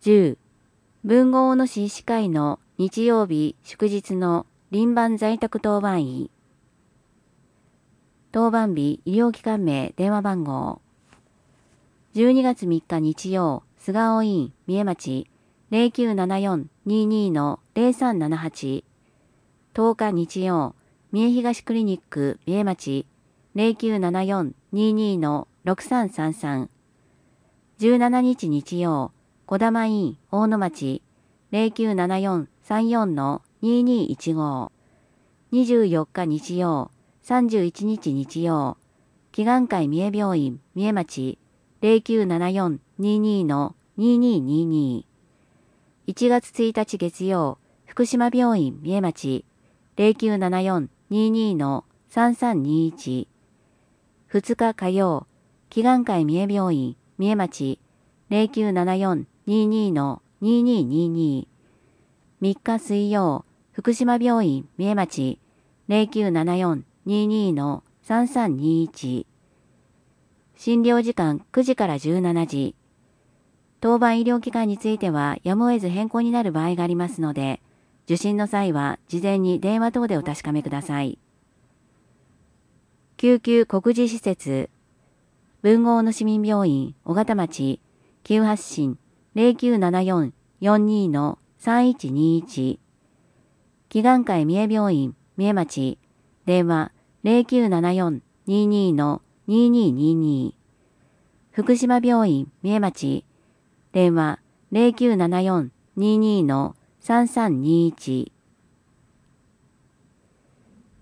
10、豊後大野市医師会の日曜日祝日の輪番在宅当番医。当番日医療機関名電話番号。12月3日日曜、菅生院、三重町、0974-22-0378。10日日曜、三重東クリニック、三重町、0974-22-6333。17日日曜、小玉院、大野町、0974-34-2215。24日日曜、31日日曜、祈願会三重病院、三重町、0974-22-2222。1月1日月曜、福島病院、三重町、0974-22-3321。2日火曜、祈願会三重病院、三重町、0974-22-2222。3日水曜、福島病院、三重町、0974-22-3321。診療時間9時から17時。当番医療機関についてはやむを得ず変更になる場合がありますので、受診の際は事前に電話等でお確かめください。救急告示施設、豊後大野市民病院、小形町、急発進 0974-42-3121。祈願会三重病院、三重町、電話 0974-22-2222。福島病院、三重町、電話 0974-22-3321。